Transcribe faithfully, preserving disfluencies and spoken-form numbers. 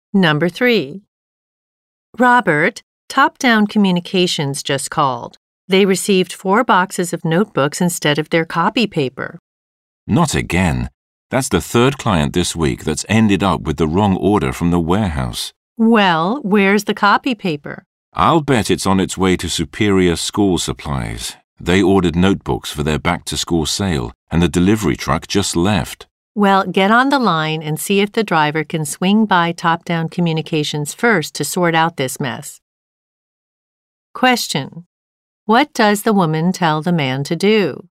Number three. Robert, Top-Down Communications just called. They received four boxes of notebooks instead of their copy paper. Not again. That's the third client this week that's ended up with the wrong order from the warehouse. Well, where's the copy paper? I'll bet it's on its way to Superior School Supplies. They ordered notebooks for their back-to-school sale, and the delivery truck just left. Well, get on the line and see if the driver can swing by Top-Down Communications first to sort out this mess. Question. What does the woman tell the man to do?